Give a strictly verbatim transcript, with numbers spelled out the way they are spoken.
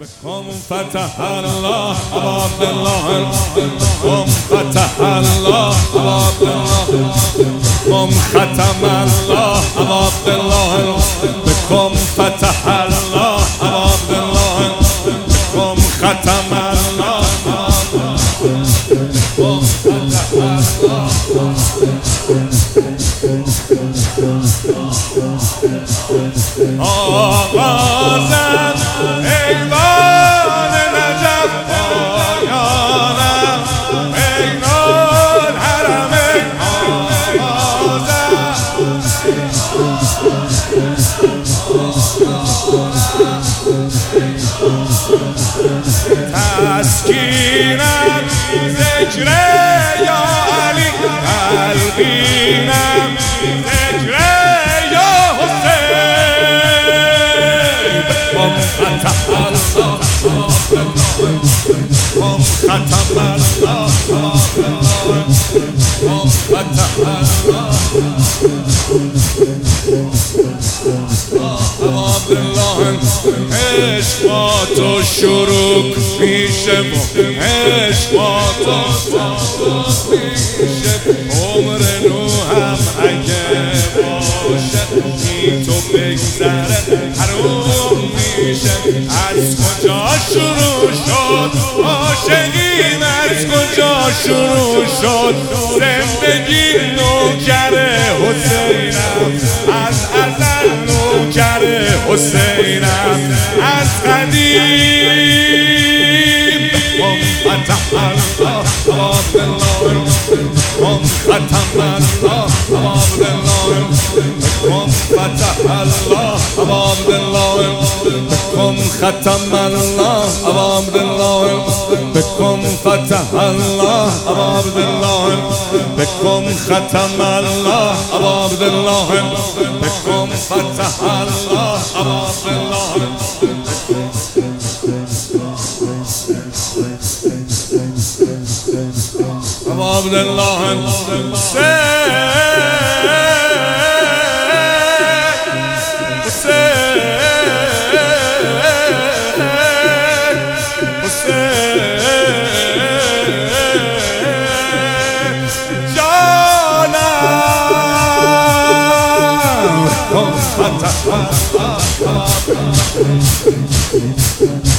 بكم فتح الله أبا عبد الله، بكم فتح الله أبا عبد الله، بكم ختم الله أبا عبد الله، بكم فتح الله أبا عبد الله، بكم ختم الله، بكم فتح الله. آغازم ایوان نجف پایانم اینان حرم آغازم تسکینم ذکر یا علی، تلقینم ذکر یا حسین. بکم فتح الله بکم ختم الله بکم فتح الله عبدالله. عشق با تو شروع میشه، عشق با تو میشه، عمر نوحم اگه باشه بی تو بگذره حروم میشه. از کجا شروع شد عاشقیم، از کجا شروع شد زندگی؟ نوکر حسینم از ازل، نوکر حسینم از قدیم. بکم فتح الله أبا عبد الله، بکم ختم الله أبا عبد الله، بکم فتح الله أبا عبد الله، بکم ختم الله أبا عبد الله، بکم فتح الله أبا عبد الله، بکم ختم الله أبا عبد الله، بکم فتح الله أبا عبد الله. أبا عبد الله حسين حسين جانم.